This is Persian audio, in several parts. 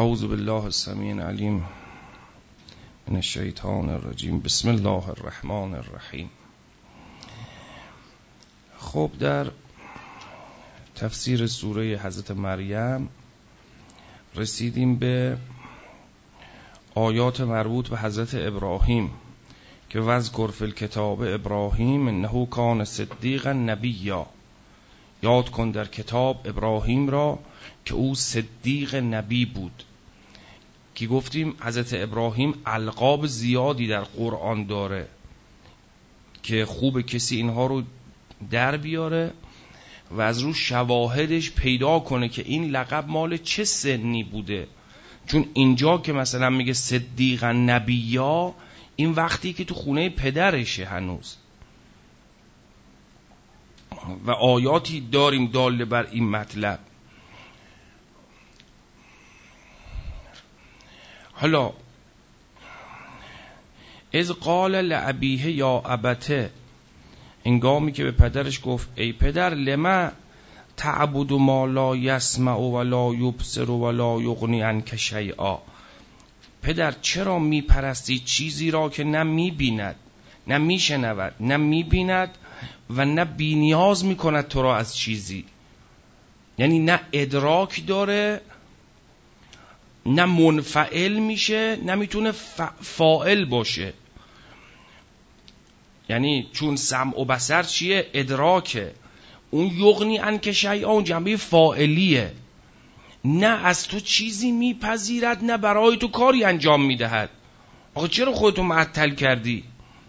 اعوذ بالله السمیع العلیم من الشیطان الرجیم. بسم الله الرحمن الرحیم. خب در تفسیر سوره حضرت مریم رسیدیم به آیات مربوط به حضرت ابراهیم که واذکر فی الکتاب ابراهیم انه کان صدیقا نبیا. یاد کن در کتاب ابراهیم را که او صدیق نبی بود. که گفتیم حضرت ابراهیم القاب زیادی در قرآن داره که خوب کسی اینها رو در بیاره و از رو شواهدش پیدا کنه که این لقب مال چه سنی بوده. چون اینجا که مثلا میگه صدیق نبیا، این وقتی که تو خونه پدرشه هنوز، و آیاتی داریم داله بر این مطلب. حالا اذ قال لابیه یا ابته، انگامی که به پدرش گفت ای پدر لما تعبد ما لا یسمع ولا یبصر ولا یغنی عنک شیئا. پدر چرا میپرستی چیزی را که نه میبیند نه میشنود نه میبیند و نه بینیاز میکند تو را از چیزی؟ یعنی نه ادراک داره نه منفعل میشه نه میتونه فاعل باشه. یعنی چون سمع و بصر چیه؟ ادراکه. اون یغنی عنک شیئا اون جنبه فاعلیه. نه از تو چیزی میپذیرد نه برای تو کاری انجام میدهد. آخه چرا خودتو معطل کردی؟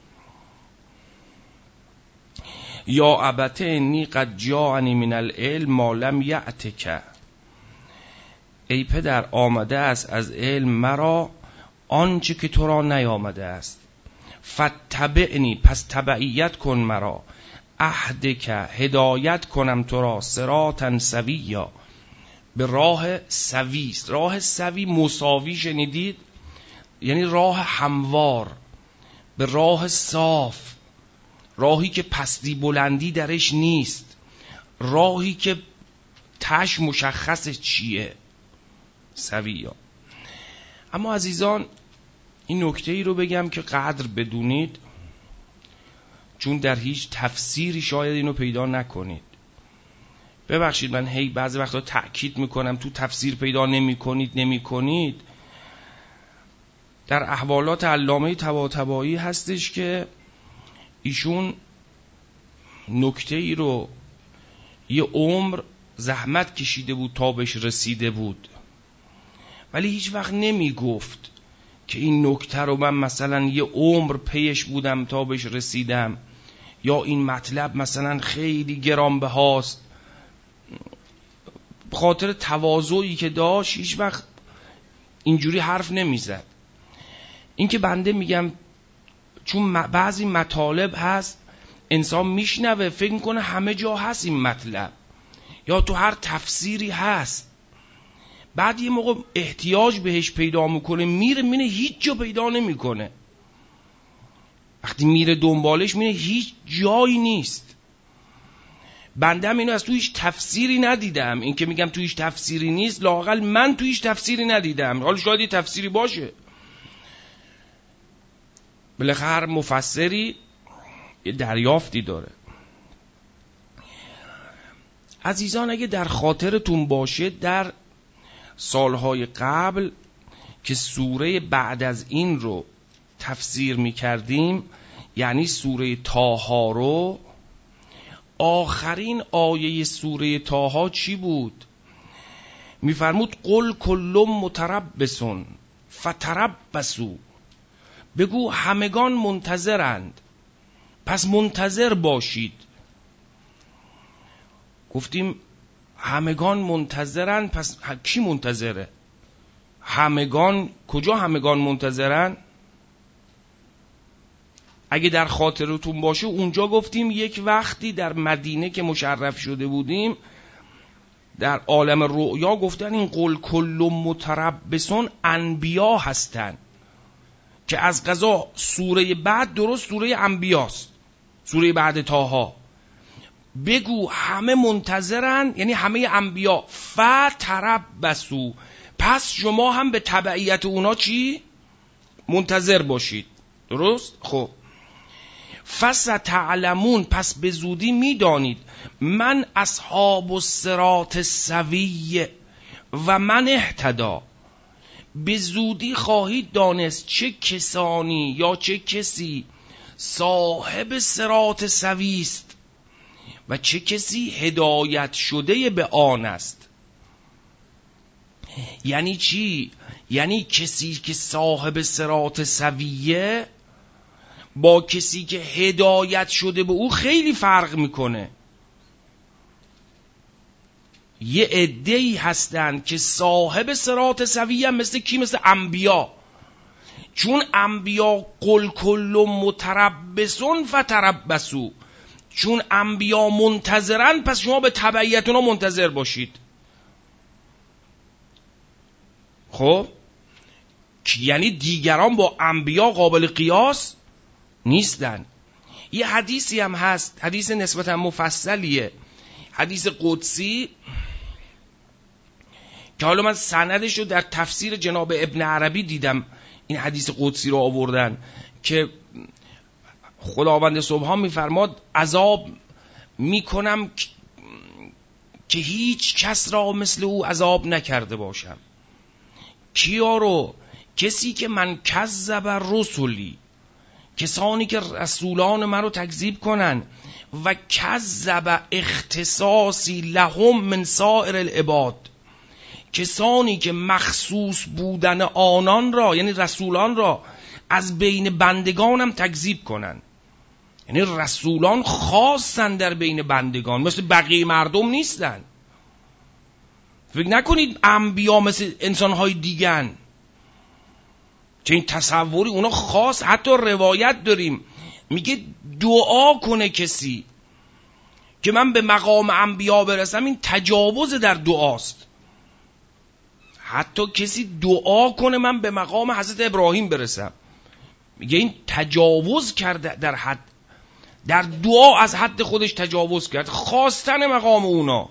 یا ابته انی قد جاءنی من العلم ما لم یأتک. ای پدر آمده است از علم مرا آنچه که تو را نیامده است. فتبعنی پس تبعیت کن مرا. اهدک هدایت کنم تو را صراطا سویا به راه سوی. راه سوی مساوی شنیدید؟ یعنی راه هموار، به راه صاف، راهی که پستی بلندی درش نیست، راهی که تش مشخص چیه، سویا. اما عزیزان این نکته ای رو بگم که قدر بدونید، چون در هیچ تفسیری شاید اینو پیدا نکنید. ببخشید من هی بعضی وقتا تأکید میکنم تو تفسیر پیدا نمی کنید. در احوالات علامه طباطبایی هستش که ایشون نکته ای رو یه عمر زحمت کشیده بود تا بهش رسیده بود، ولی هیچ وقت نمی گفت که این نکته رو من مثلا یه عمر پیش بودم تا بهش رسیدم، یا این مطلب مثلا خیلی گرانبهاست. به خاطر تواضعی که داشت هیچ وقت اینجوری حرف نمیزد. این که بنده میگم چون بعضی مطالب هست انسان میشنوه فکر میکنه همه جا هست این مطلب یا تو هر تفسیری هست، بعد یه موقع احتیاج بهش پیدا میکنه میره هیچ جا پیدا نمیکنه. وقتی میره دنبالش میره هیچ جایی نیست. بنده هم اینو از تو هیچ تفسیری ندیدم. این که میگم تو هیچ تفسیری نیست، لااقل من تو هیچ تفسیری ندیدم. حالا شاید یه تفسیری باشه، بالاخره هر مفسری یه دریافتی داره. عزیزان اگه در خاطرتون باشه در سالهای قبل که سوره بعد از این رو تفسیر میکردیم، یعنی سوره طه رو، آخرین آیه سوره طه چی بود؟ میفرمود قل کل متربصون فتربصوا. بگو همگان منتظرند پس منتظر باشید. گفتیم همگان منتظرند، پس کی منتظره؟ همگان کجا همگان منتظرن؟ اگه در خاطرتون باشه اونجا گفتیم یک وقتی در مدینه که مشرف شده بودیم در عالم رؤیا گفتن این قل کل متربصون انبیا هستن، که از قضا سوره بعد درست سوره انبیاست، سوره بعد طه. بگو همه منتظرن یعنی همه انبیا. فتربصوا پس شما هم به تبعیت اونا چی؟ منتظر باشید. درست؟ خب فستعلمون، پس به زودی میدانید، من اصحاب الصراط السوی و من اهتدی، به زودی خواهید دانست چه کسانی یا چه کسی صاحب صراط سوی است و چه کسی هدایت شده به آن است. یعنی چی؟ یعنی کسی که صاحب صراط سویه با کسی که هدایت شده به او خیلی فرق میکنه. یه عده‌ای هستن که صاحب صراط سویه هم، مثل کی؟ مثل انبیا. چون انبیا قل کل متربصون فتربصوا، چون انبیا منتظرن پس شما به تبعیت اونا منتظر باشید. خب یعنی دیگران با انبیا قابل قیاس نیستن. یه حدیثی هم هست، حدیث نسبتا مفصلیه، حدیث قدسی که حالا من سندش رو در تفسیر جناب ابن عربی دیدم، این حدیث قدسی رو آوردن که خداوند سبحان میفرماد عذاب میکنم که هیچ کس را مثل او عذاب نکرده باشم. کیا رو؟ کسی که من کذب رسولی، کسانی که رسولان من رو تکذیب کنن، و کذب اختصاصی لهم من سائر العباد، کسانی که مخصوص بودن آنان را یعنی رسولان را از بین بندگانم تکذیب کنن. یعنی رسولان خاصن در بین بندگان، مثل بقیه مردم نیستن. فکر نکنید انبیا مثل انسانهای دیگن، چه این تصوری، اونا خاص. حتی روایت داریم میگه دعا کنه کسی که من به مقام انبیا برسم، این تجاوز در دعاست. حتی کسی دعا کنه من به مقام حضرت ابراهیم برسم، میگه این تجاوز کرده در حد، در دعا از حد خودش تجاوز کرد، خواستن مقام اونا.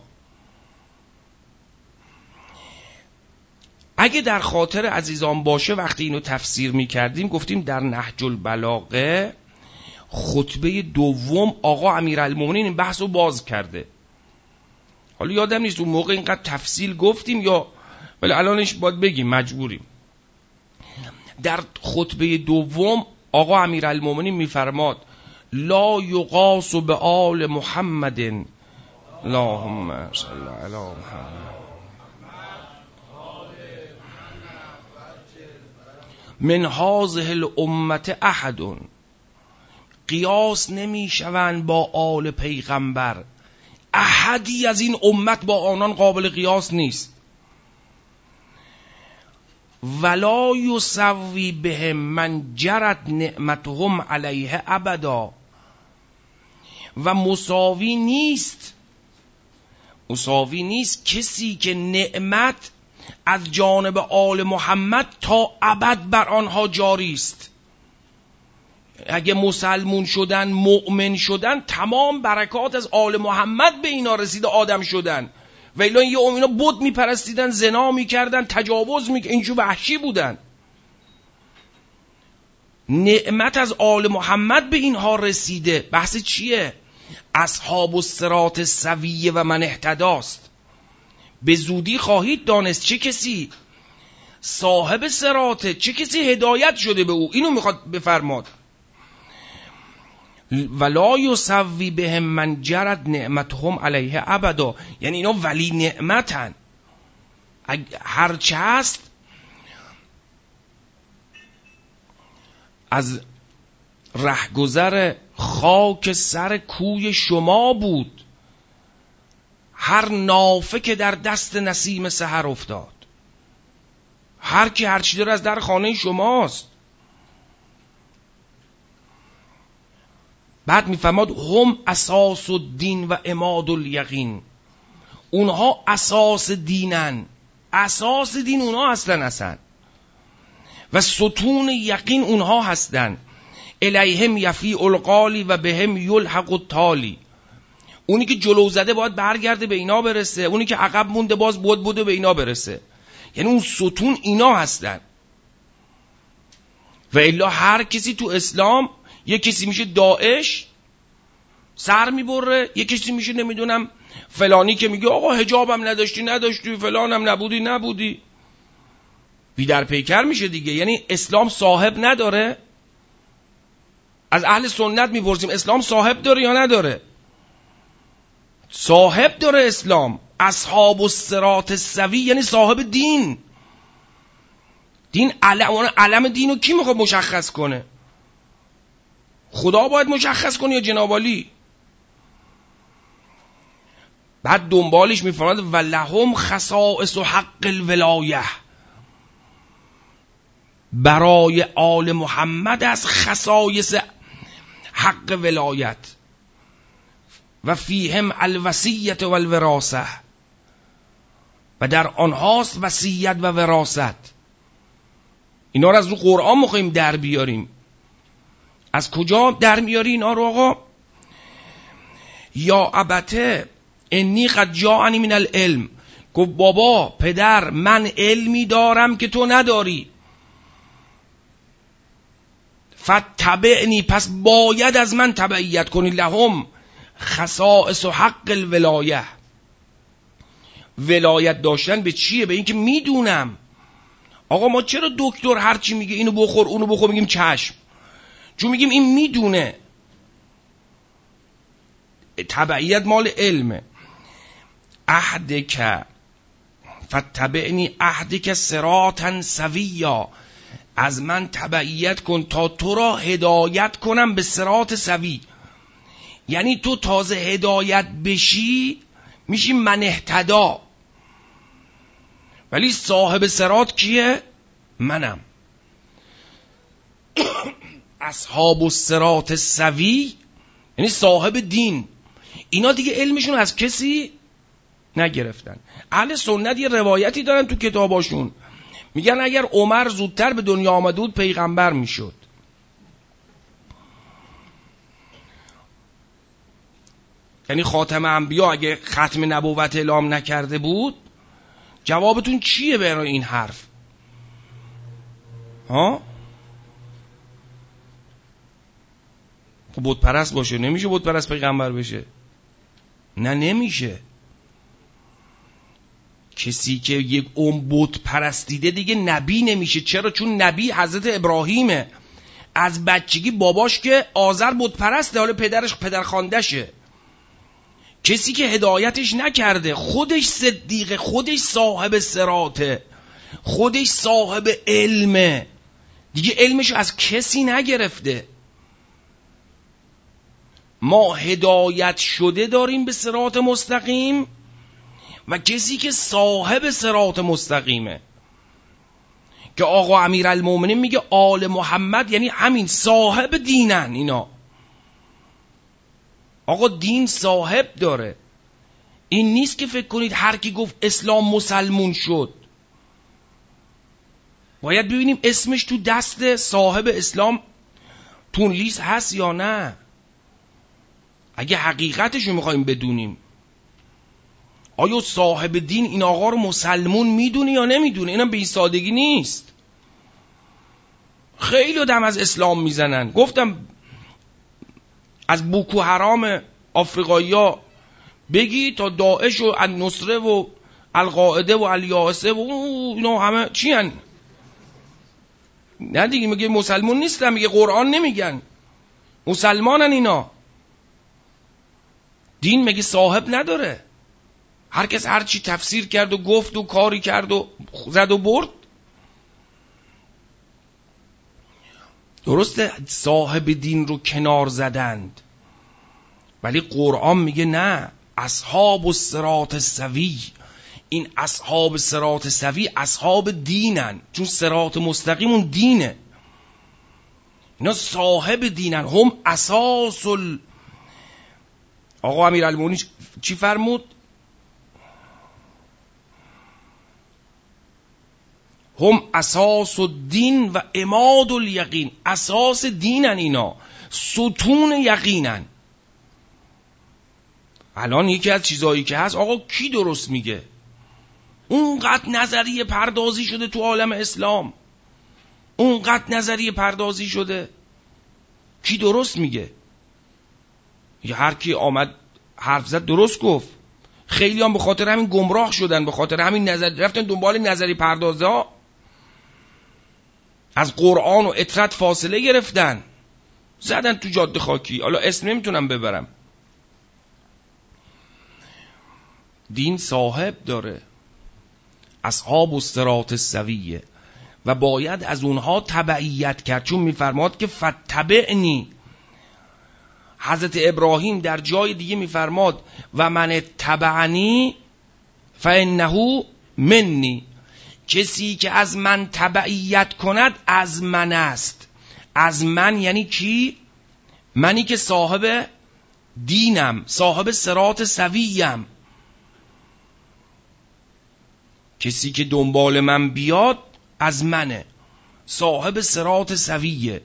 اگه در خاطر عزیزان باشه وقتی اینو تفسیر میکردیم گفتیم در نهج البلاغه خطبه دوم آقا امیرالمومنین این بحث رو باز کرده. حالا یادم نیست اون موقع اینقدر تفصیل گفتیم یا ولی الانش باید بگیم، مجبوریم. در خطبه دوم آقا امیرالمومنین میفرماد لا یقاس به آل محمد، اللهم صل علی محمد، من هذه الامه احد، قیاس نمی شوند با آل پیغمبر، احدی از این امت با آنان قابل قیاس نیست. ولا یسوی بهم من جرت نعمتهم علیه ابدا، و مساوی نیست کسی که نعمت از جانب آل محمد تا ابد بر آنها جاری است. اگه مسلمون شدن، مؤمن شدن، تمام برکات از آل محمد به اینا رسیده، آدم شدن. و اینا اینا بت میپرستیدن، زنا میکردن، تجاوز میکردن، اینجور وحشی بودن. نعمت از آل محمد به اینها رسیده. بحث چیه؟ اصحاب الصراط السوی و من اهتداست. به زودی خواهید دانست چه کسی صاحب صراطه، چه کسی هدایت شده به او. اینو میخواد بفرماد. ولا یسوی بهم من جرت نعمتهم علیه ابدا، یعنی اینا ولی نعمتن، هرچه هست از رهگذر خاک سر کوی شما بود، هر نافه که در دست نسیم سحر افتاد. هر کی هر چی داره از در خانه شماست. بعد میفرماد هم اساس الدین و عماد الیقین، اونها اساس دینن، اساس دین اونها هستن اصلا، و ستون یقین اونها هستن. الیهم یفیع القالی و بهم یلحق التالی، اونی که جلو زده باید برگرده به اینا برسه، اونی که عقب مونده باز بوده به اینا برسه. یعنی اون ستون اینا هستن. و الا هر کسی تو اسلام، یک کسی میشه داعش سر میبره، یک کسی میشه نمیدونم فلانی که میگه آقا حجابم نداشتی فلانم نبودی بی در پیکر میشه دیگه. یعنی اسلام صاحب نداره. از اهل سنت میپرسیم اسلام صاحب داره یا نداره؟ صاحب داره اسلام. اصحاب الصراط السوی یعنی صاحب دین. دین علم دینو کی میخواد مشخص کنه؟ خدا باید مشخص کنه یا جناب عالی؟ بعد دنبالش میفرماد ولهم خصائص حق الولایه، برای آل محمد از خصایص حق ولایت و فیهم الوصیت و الوراثه، و در آنهاست وصیت و وراثت. اینا رو از رو قرآن میخواییم در بیاریم. از کجا در میاری اینا رو آقا؟ یا ابته انی قد جاءنی من العلم، گفت بابا پدر من علمی دارم که تو نداری. فتبعنی، پس باید از من تبعیت کنی. لهم خصائص حق الولایه، ولایت داشتن به چیه؟ به این که میدونم. آقا ما چرا دکتر هرچی میگه اینو بخور اونو بخور میگیم چشم؟ چون میگیم این میدونه. تبعیت مال علمه. اهدک فتبعنی اهدک صراطا سویا، از من تبعیت کن تا تو را هدایت کنم به صراط سوی. یعنی تو تازه هدایت بشی میشی من اهتدا، ولی صاحب صراط کیه؟ منم. اصحاب الصراط السوی یعنی صاحب دین. اینا دیگه علمشون از کسی نگرفتن. اهل سنت یه روایتی دارن تو کتاباشون، میگن اگر عمر زودتر به دنیا آمده بود پیغمبر میشد. یعنی خاتم انبیا اگه ختم نبوت اعلام نکرده بود، جوابتون چیه برای این حرف؟ ها؟ خب بت پرست باشه، نمیشه بت پرست پیغمبر بشه. نه نمیشه. کسی که یک بت پرستیده دیگه نبی نمیشه. چرا؟ چون نبی حضرت ابراهیمه. از بچگی باباش که آذر بت پرسته، حالا پدرش پدرخواندشه. کسی که هدایتش نکرده، خودش صدیقه، خودش صاحب صراطه، خودش صاحب علمه، دیگه علمش از کسی نگرفته. ما هدایت شده داریم به صراط مستقیم و کسی که صاحب صراط مستقیمه، که آقا امیرالمومنین میگه آل محمد یعنی همین صاحب دینن اینا. آقا دین صاحب داره. این نیست که فکر کنید هر کی گفت اسلام مسلمون شد. باید ببینیم اسمش تو دست صاحب اسلام تون لیست هست یا نه. اگه حقیقتش رو میخوایم بدونیم، آیا صاحب دین این آقا رو مسلمون میدونه یا نمیدونه؟ اینم به این سادگی نیست. خیلی دم از اسلام میزنن. گفتم از بوکو حرام آفریقایی ها بگی تا داعش و النصره و القاعده و الیاسه و اینا همه چی هن؟ نه دیگه میگه مسلمون نیستن، میگه قرآن نمیگن، مسلمانن اینا. دین میگه صاحب نداره. هر کس هر چی تفسیر کرد و گفت و کاری کرد و زد و برد. درسته صاحب دین رو کنار زدند، ولی قرآن میگه نه، اصحاب الصراط السوی. این اصحاب صراط سوی اصحاب دینن، چون صراط مستقیم اون دینه. اینا صاحب دینن. هم اساس آقا امیرالمومنین چی فرمود؟ هم اساس الدین و عماد الیقین. اساس دینن اینا، ستون یقینن. الان یکی از چیزایی که هست، آقا کی درست میگه؟ اونقدر نظریه پردازی شده تو عالم اسلام، اونقدر نظریه پردازی شده. کی درست میگه؟ یا هر کی آمد حرف زد درست گفت. خیلی هم به خاطر همین گمراه شدن، به خاطر همین رفتن دنبال نظری پردازه ها، از قرآن و اطرت فاصله گرفتن، زدن تو جاده خاکی. حالا اسم نمیتونم ببرم. دین صاحب داره، اصحاب الصراط السویه، و باید از اونها تبعیت کرد، چون میفرماد که فتبعنی. حضرت ابراهیم در جای دیگه میفرماد و من تبعنی فانه منی، کسی که از من تبعیت کند از من است. از من یعنی کی؟ منی که صاحب دینم، صاحب صراط سویم. کسی که دنبال من بیاد از منه، صاحب صراط سویه.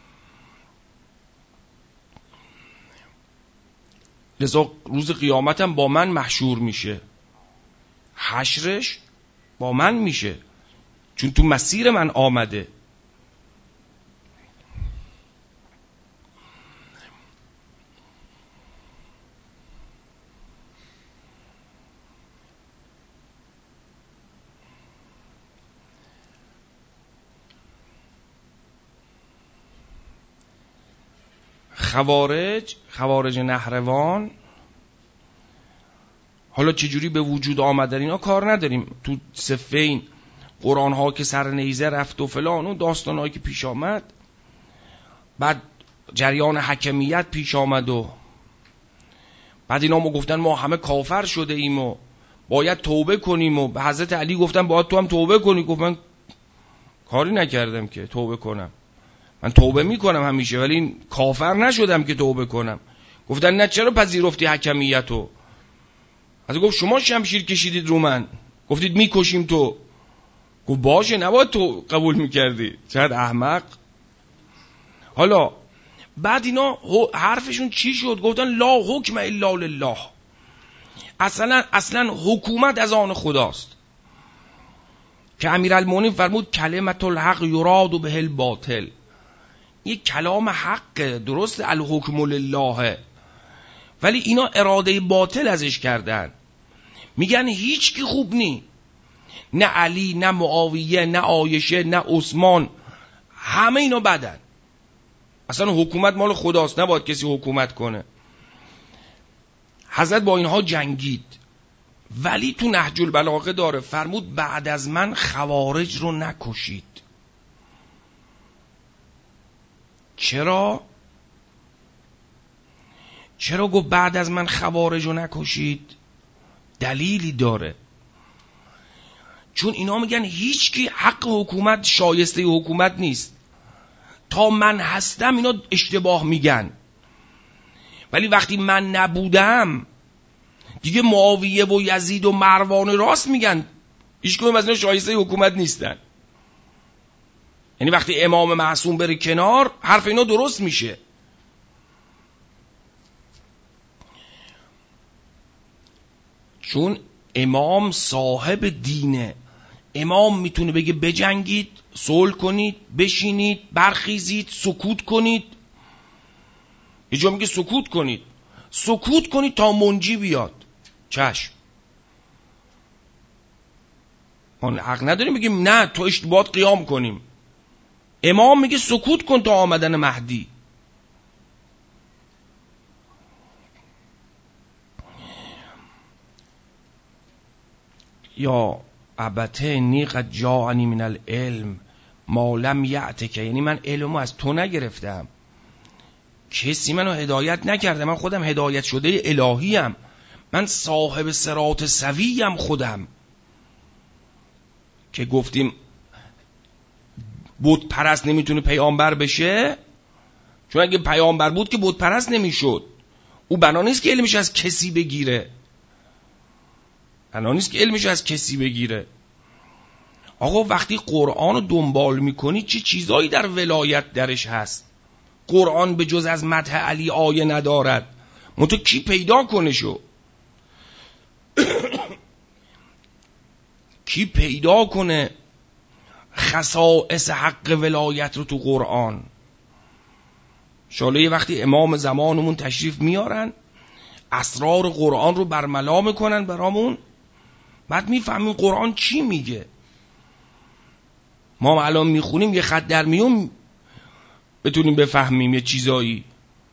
لذا روز قیامتم با من محشور میشه، حشرش با من میشه، چون تو مسیر من آمده. خوارج نهروان، حالا چجوری به وجود آمدن اینا کار نداریم. تو صفین قرآن ها که سر نیزه رفت و فلان، اون داستان هایی که پیش آمد، بعد جریان حکمیت پیش آمد و بعد اینا ما گفتن ما همه کافر شده ایم و باید توبه کنیم، و به حضرت علی گفتن باید تو هم توبه کنی. گفت من کاری نکردم که توبه کنم، من توبه میکنم همیشه، ولی کافر نشدم که توبه کنم. گفتن نه چرا پذیرفتی حکمیتو؟ از گفت شما شمشیر کشیدید رو من، گفتید میکشیم تو. گفت باشه، نباید تو قبول میکردی. چقدر احمق. حالا بعد اینا حرفشون چی شد؟ گفتن لا حکم الا لله، اصلا حکومت از آن خداست. که امیرالمومنین فرمود کلمت الحق یراد به الباطل، یک کلام حق درست، الحکم لله، ولی اینا اراده باطل ازش کردن. میگن هیچ کی خوب نی، نه علی، نه معاویه، نه عایشه، نه عثمان، همه اینا بدن. اصلا حکومت مال خداست، نباید کسی حکومت کنه. حضرت با اینها جنگید، ولی تو نهج البلاغه داره، فرمود بعد از من خوارج رو نکشید. چرا گفت بعد از من خوارج رو نکشید؟ دلیلی داره. چون اینا میگن هیچ کی حق حکومت، شایسته حکومت نیست. تا من هستم اینا اشتباه میگن، ولی وقتی من نبودم دیگه معاویه و یزید و مروان راست میگن، هیچ کدوم از اینا شایسته حکومت نیستن. یعنی وقتی امام معصوم بره کنار حرف اینا درست میشه. چون امام صاحب دینه. امام میتونه بگه بجنگید، صلح کنید، بشینید، برخیزید، سکوت کنید. یه جا میگه سکوت کنید تا منجی بیاد، چشم. ما حق نداریم بگیم نه تو اشتباهات قیام کنیم. امام میگه سکوت کن تا آمدن مهدی. یا ابتینی قد جاءنی من العلم ما لم یأتک، یعنی من علمو از تو نگرفتم، کسی منو هدایت نکرده، من خودم هدایت شده الهیم، من صاحب صراط سویم خودم. که گفتیم بت پرست نمیتونه پیامبر بشه، چون اگه پیامبر بود که بت پرست نمیشد. او بنا نیست که علمش از کسی بگیره. آقا وقتی قرآن رو دنبال میکنی چه چیزایی در ولایت درش هست؟ قرآن به جز از مدح علی آیه ندارد، منتها کی پیدا کنه شو؟ کی پیدا کنه خصائص حق ولایت رو تو قرآن. شاله یه وقتی امام زمانمون تشریف میارن اسرار قرآن رو برملا میکنن برامون، بعد میفهمیم قرآن چی میگه. ما الان میخونیم یه خط در میون بتونیم بفهمیم یه چیزایی.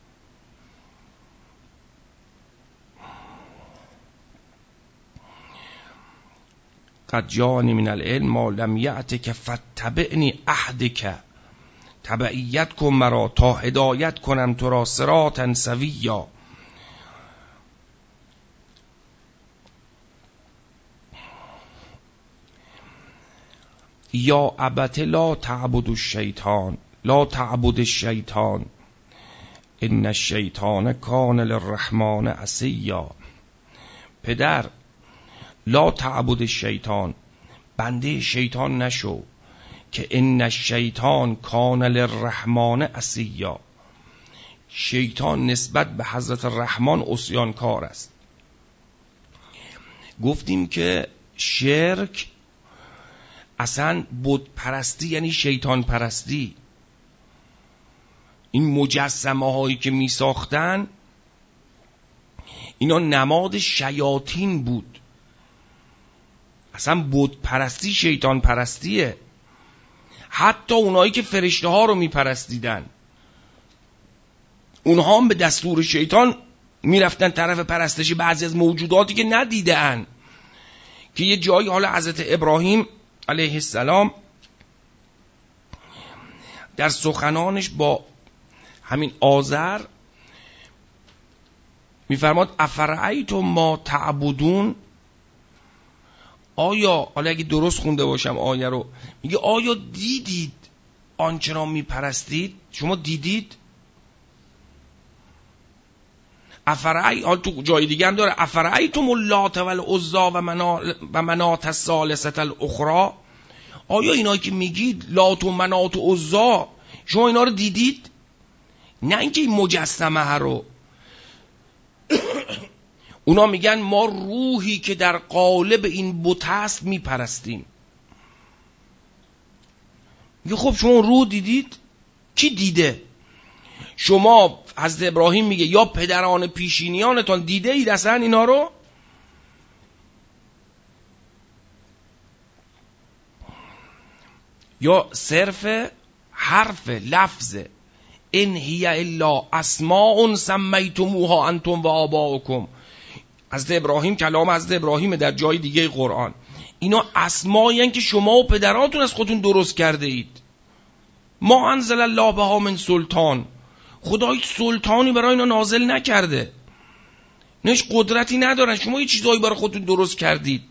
قد جاءنی من العلم ما لم یأتک فاتبعنی اهدک، تبعیت کن مرا تا هدایت کنم تو را صراطا سویا. یا ابت لا تعبد الشیطان، لا تعبد الشیطان ان الشیطان کان للرحمن عصیا. پدر لا تعبد الشیطان، بنده شیطان نشو که ان الشیطان کان للرحمن عصیا. شیطان نسبت به حضرت رحمان عصیانکار است. گفتیم که شرک اصلا بت پرستی یعنی شیطان پرستی. این مجسمه هایی که می ساختن اینا نماد شیاطین بود. اصلا بت پرستی شیطان پرستیه. حتی اونایی که فرشته ها رو می پرستیدن اونها هم به دستور شیطان می رفتن طرف پرستش بعضی از موجوداتی که ندیدن. که یه جایی حالا حضرت ابراهیم علیه السلام در سخنانش با همین آزر میفرماد افرأیتم ما تعبدون، آیا، حالا اگه درست خونده باشم آیه رو، میگه آیا دیدید آنچه را میپرستید؟ شما دیدید؟ حالا تو جای دیگه هم داره افرأیتم اللات والعزی و منات الثالثه الاخری، آیا اینا که میگید لات و منات و عزی شما اینا رو دیدید؟ نه اینکه این مجسمه رو. اونا میگن ما روحی که در قالب این بت است میپرستیم. میگه خب شما روح دیدید؟ کی دیده؟ شما حضرت ابراهیم میگه یا پدران پیشینیانتان دیده اید اصلا اینا رو؟ یا صرف حرف لفظ ان هی الا اسماء سمیتموها انتم و آباؤکم. حضرت ابراهیم کلام حضرت ابراهیم در جای دیگه قرآن. اینا اسمایی هستند که شما و پدراتون از خودتون درست کرده اید. ما انزل الله بها من سلطان، خدا هیچ سلطانی برای اینا نازل نکرده، نش قدرتی ندارن، شما یه چیزایی برای خودتون درست کردید.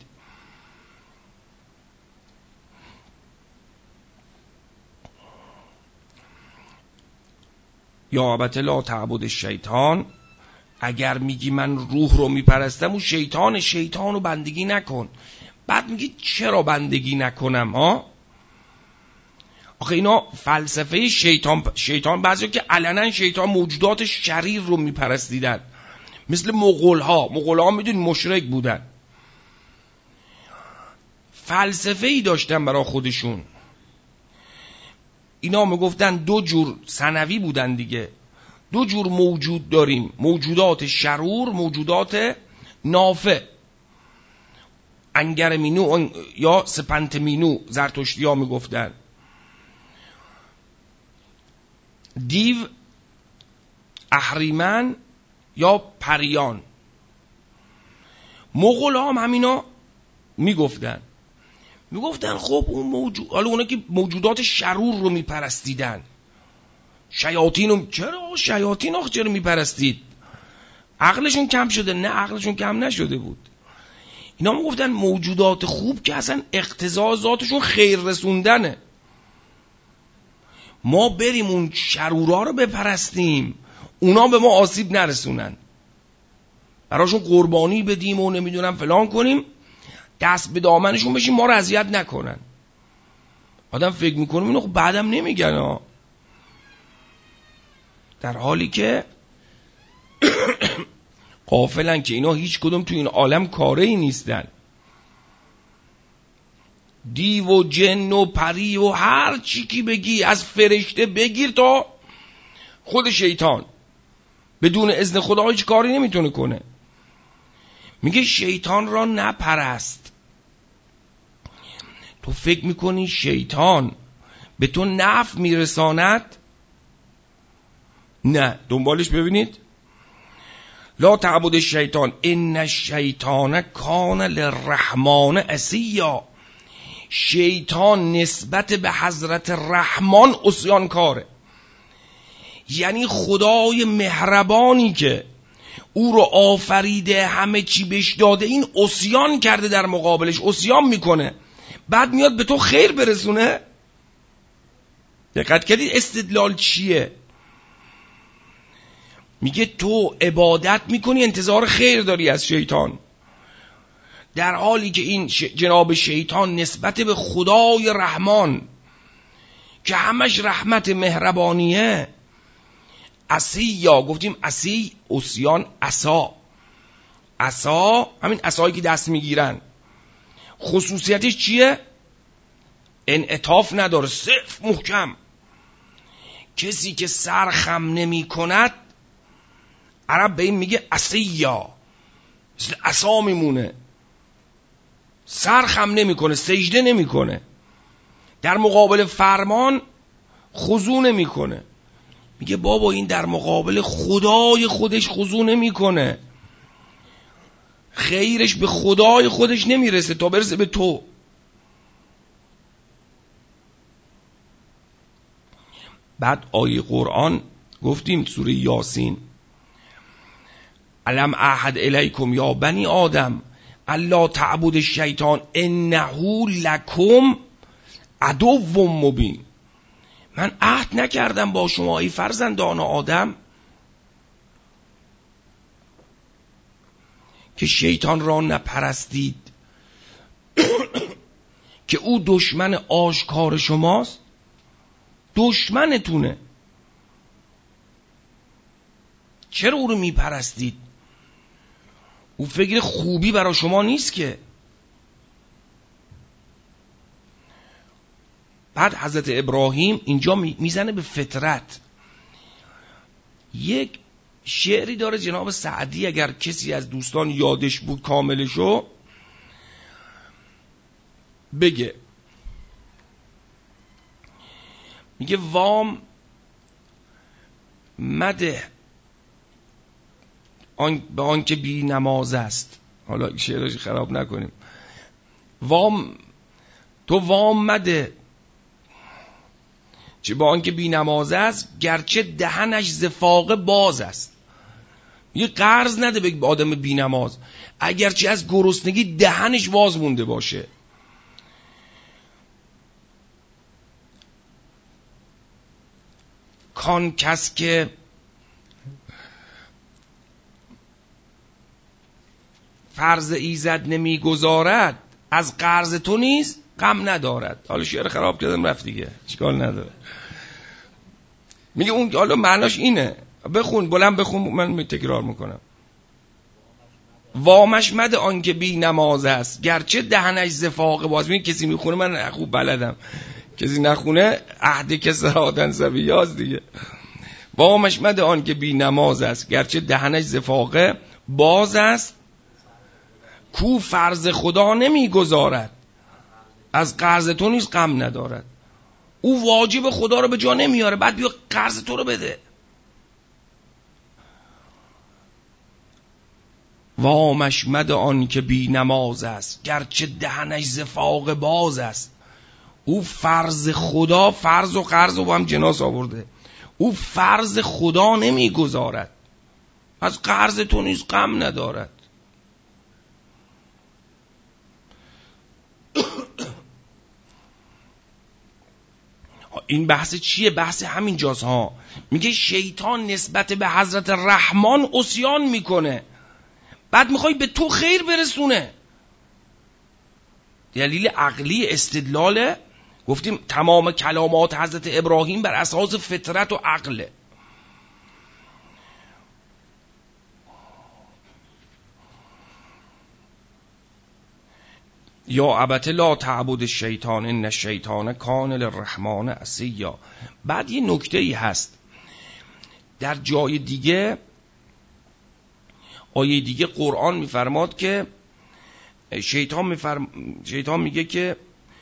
یا ابت لا تعبد الشیطان، اگر میگی من روح رو میپرستم و شیطان رو بندگی نکن. بعد میگی چرا بندگی نکنم ها؟ آخه اینا فلسفه شیطان بعضی که علنا شیطان موجودات شریر رو میپرستیدن، مثل مغول‌ها میدونی مشرک بودن، فلسفه ای داشتن برای خودشون. اینا میگفتن دو جور ثانوی بودن دیگه، دو جور موجود داریم، موجودات شرور، موجودات نافع. انگر مینو یا سپنت مینو زرتشتی ها میگفتن. دیو، اهریمن یا پریان. مغول ها هم همینا میگفتن خب اون حالا اونا که موجودات شرور رو میپرستیدن، شیاطین رو چرا میپرستید؟ عقلشون کم شده؟ نه، عقلشون کم نشده بود. اینا میگفتن موجودات خوب که اصلا اقتضا ذاتشون خیر رسوندنه، ما بریم اون شرورا رو بپرستیم اونا به ما آسیب نرسونن، براشون قربانی بدیم و نمیدونم فلان کنیم، دست به دامنشون بشیم ما رو اذیت نکنن. آدم فکر میکنه اینو خب بعدم نمیگن ها، در حالی که غافلن که اینا هیچ کدوم تو این عالم کاری نیستن. دیو و جن و پری و هر چی کی بگی، از فرشته بگیر تا خود شیطان، بدون اذن خدا هیچ کاری نمیتونه کنه. میگه شیطان را نپرست. تو فکر میکنی شیطان به تو نفع میرساند؟ نه. دنبالش ببینید، لا تعبد الشیطان ان الشیطان کان للرحمن عصیا. شیطان نسبت به حضرت رحمان عصیان کاره. یعنی خدای مهربانی که او رو آفریده، همه چی بهش داده، این عصیان کرده، در مقابلش عصیان میکنه، بعد میاد به تو خیر برسونه. دقت کردید استدلال چیه؟ میگه تو عبادت میکنی، انتظار خیر داری از شیطان، در حالی که این جناب شیطان نسبت به خدای رحمان که همش رحمت مهربانیه، عصی، یا گفتیم عصی، عصیان، عصا همین عصایی که دست میگیرن، خصوصیتش چیه؟ انعطاف نداره، صرف محکم. کسی که سر خم نمی کند، عرب به این میگه عصیا، مثل عصا میمونه، سر خم نمی کنه، سجده نمی کنه، در مقابل فرمان خضوع نمی کنه. میگه بابا این در مقابل خدای خودش خضوع نمی کنه، خیرش به خدای خودش نمیرسه تا برسه به تو. بعد آیه قرآن گفتیم سوره یاسین، الم اعهد الیکم یا بنی آدم الا تعبد الشیطان انه لکم عدو مبین. من عهد نکردم با شما ای فرزندان آدم که شیطان را نپرستید که او دشمن آشکار شماست، دشمنتونه. چرا او رو میپرستید؟ او فکر خوبی برای شما نیست که. بعد حضرت ابراهیم اینجا میزنه به فطرت. یک شعری داره جناب سعدی، اگر کسی از دوستان یادش بود کاملشو بگه. میگه وام مده به آن که بی نماز است. حالا شعرش خراب نکنیم. تو وام مده چه با آن که بی نماز است، گرچه دهنش زفاق باز است. یه قرض نده به آدم بی نماز، اگرچه از گرسنگی دهنش باز مونده باشه. کان کس که فرض ایزد نمی گذارد، از قرض تو نیز غم ندارد. حالا شعر خراب کردم رفت دیگه، اشکال نداره. میگه اون حالا معناش اینه، بخون بلند بخون، من تکرار میکنم. وامش مده آن که بی نماز است، گرچه دهنش زفاق باز. میگه کسی میخونه، من خوب بلدم، کسی نخونه عهد که سرادن سبیاز دیگه. وامش مده آن که بی نماز است، گرچه دهنش زفاق باز است، کو فرض خدا نمیگذارد، از قرض تو نیز غم ندارد. او واجب خدا رو به جا نمیاره، بعد بیا قرض تو رو بده. وامش مده آن که بی نماز است، گرچه دهنش زفاق باز است. او فرض خدا، فرض و قرض رو با هم جناس آورده، او فرض خدا نمیگذارد، از قرض تو نیز غم ندارد. این بحث چیه؟ بحث همین جاست ها. میگه شیطان نسبت به حضرت رحمان عصیان میکنه، بعد میخوای به تو خیر برسونه. دلیل عقلی استدلاله. گفتیم تمام کلامات حضرت ابراهیم بر اساس فطرت و عقله. یا ابت لا تعبد الشیطان ان الشیطان کان للرحمن عصیا. بعد یه نکته ای هست در جای دیگه، آیه دیگه قرآن میفرماد که شیطان میگه که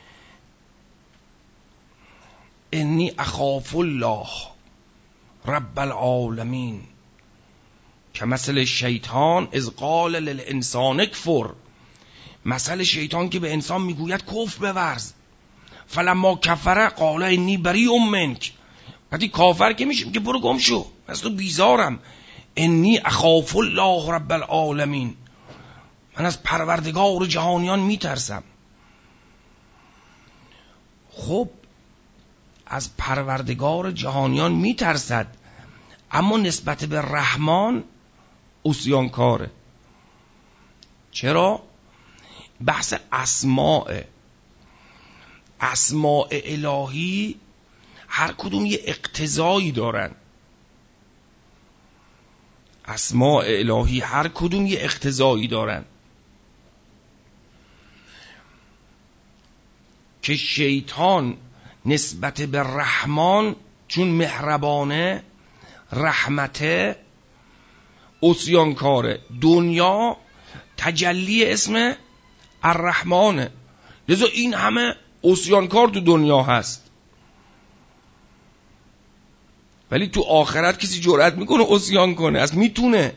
انی اخاف الله رب العالمین که مثل شیطان اذ قال للانسان اکفر، مثل شیطان که به انسان میگوید کفر بورز، فلما کفر قال انی بریء منک، وقتی کافر که میشیم که برو گم شو، از تو بیزارم. انی اخاف الله رب العالمین، من از پروردگار جهانیان میترسم. خب از پروردگار جهانیان میترسد، اما نسبت به رحمان عصیانکاره. چرا؟ بحث اسماء الهی هر کدوم یه اقتضایی دارن. اسماء الهی هر کدوم یه اقتضایی دارن که شیطان نسبت به رحمان چون مهربانه، رحمته، عصیانکاره. دنیا تجلی اسم الرحمانه، لذا این همه عصیانکار تو دنیا هست، ولی تو آخرت کسی جرأت میکنه عصیان کنه؟ از میتونه.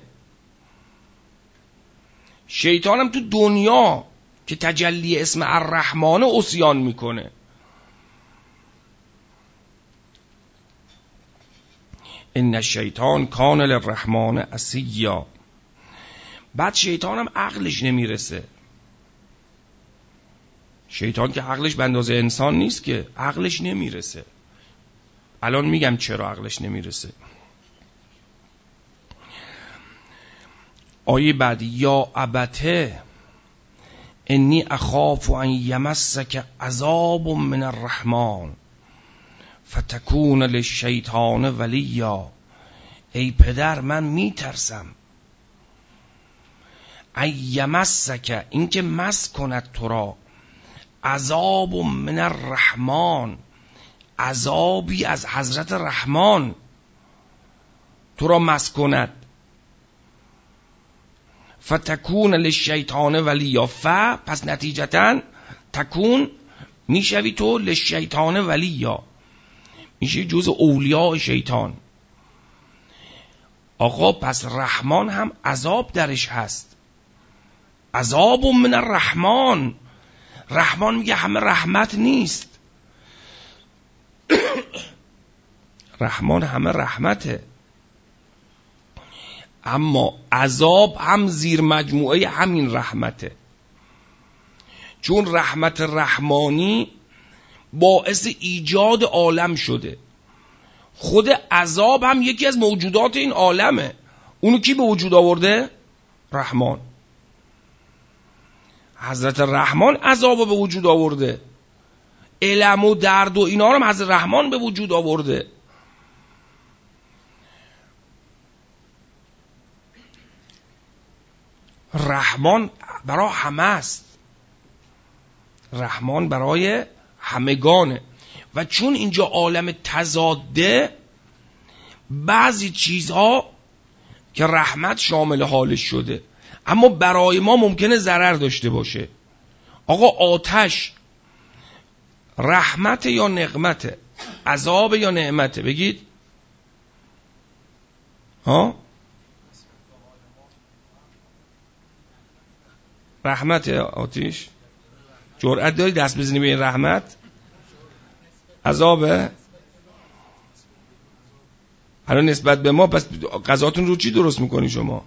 شیطانم تو دنیا که تجلی اسم الرحمن عصیان میکنه. ان الشیطان کان للرحمن عصیا. بعد شیطانم عقلش نمیرسه. شیطان که عقلش به اندازه انسان نیست که، عقلش نمیرسه. الان میگم چرا عقلش نمیرسه. آیه بعد یا ابته انی اخاف ان یمسک عذاب من الرحمن فتکون للشیطان ولیا. ای پدر من میترسم ان یمسک، این که مس کند تو را، عذاب من الرحمن، عذابی از حضرت رحمان تو را مس کند. فتکون للشیطان ولیا، پس نتیجتا تکون میشوی تو للشیطان ولیا، میشی جز اولیاء شیطان. آقا پس رحمان هم عذاب درش هست. عذاب من الرحمن. رحمان میگه همه رحمت نیست. رحمان همه رحمته، اما عذاب هم زیر مجموعه همین رحمته. چون رحمت رحمانی باعث ایجاد عالم شده، خود عذاب هم یکی از موجودات این عالمه. اونو کی به وجود آورده؟ رحمان. حضرت رحمان عذاب به وجود آورده، الم و درد و اینا رو حضرت رحمان به وجود آورده. رحمان برای همه است، رحمان برای همگانه. و چون اینجا عالم تضاده، بعضی چیزها که رحمت شامل حالش شده اما برای ما ممکنه ضرر داشته باشه. آقا آتش رحمت یا نقمته؟ عذاب یا نعمته؟ بگید. ها؟ رحمت آتش؟ جرأت داری دست بزنی به این رحمت؟ عذابه؟ الان نسبت به ما پس غذاتون رو چی درست میکنی شما؟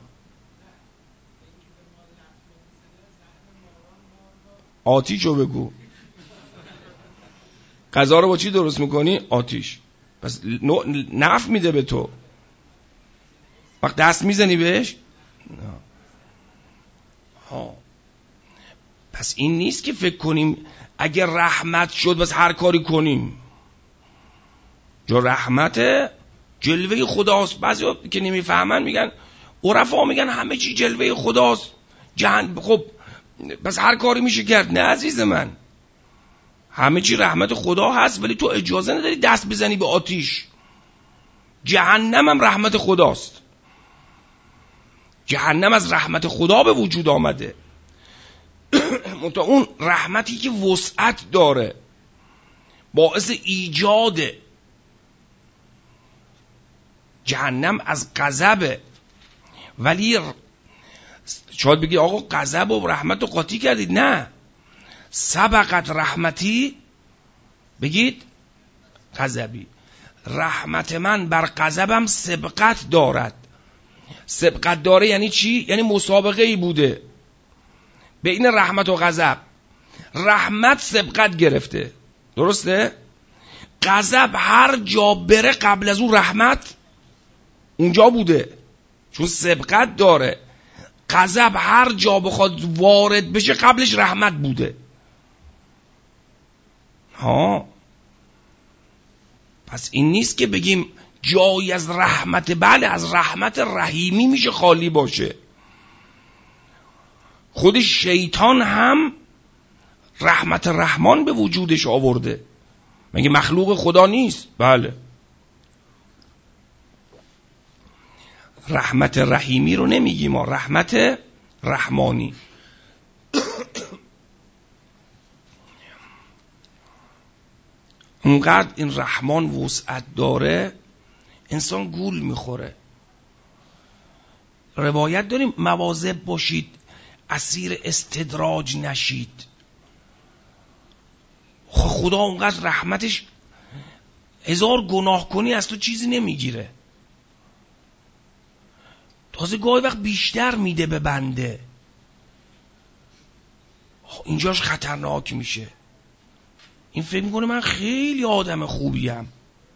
آتیشو بگو. غذا رو با چی درست میکنی؟ آتیش. پس نفع میده به تو. وقت دست میزنی بهش؟ ها. پس این نیست که فکر کنیم اگر رحمت شد بس هر کاری کنیم. جو رحمت جلوه خداست. بعضی که نمیفهمن میگن، عرفا میگن همه چی جلوه خداست. خب بس هر کاری میشه کرد. نه عزیز من، همه چی رحمت خدا هست، ولی تو اجازه نداری دست بزنی به آتیش. جهنم هم رحمت خداست. جهنم از رحمت خدا به وجود آمده. منتها اون رحمتی که وسعت داره، باعث ایجاد جهنم از غضبه. ولی شاید بگی آقا غضب و رحمت رو قاطی کردید. نه، سبقت رحمتی، بگید غضبی، رحمت من بر غضبم سبقت دارد. سبقت داره یعنی چی؟ یعنی مسابقه ای بوده بین رحمت و غضب. رحمت سبقت گرفته، درسته؟ غضب هر جا بره قبل از اون رحمت اونجا بوده، چون سبقت داره. غضب هر جا بخواد وارد بشه قبلش رحمت بوده. پس این نیست که بگیم جایی از رحمت، بله از رحمت رحیمی میشه خالی باشه. خود شیطان هم رحمت رحمان به وجودش آورده. مگه مخلوق خدا نیست؟ بله. رحمت رحیمی رو نمیگیم ما، رحمت رحمانی. اونقدر این رحمان وسعت داره انسان گول میخوره. روایت داریم مواظب باشید اسیر استدراج نشید. خدا اونقدر رحمتش، هزار گناه کنی از تو چیزی نمیگیره، تازه گاهی وقت بیشتر میده به بنده. اینجاش خطرناک میشه. این فکر میکنه من خیلی آدم خوبیم.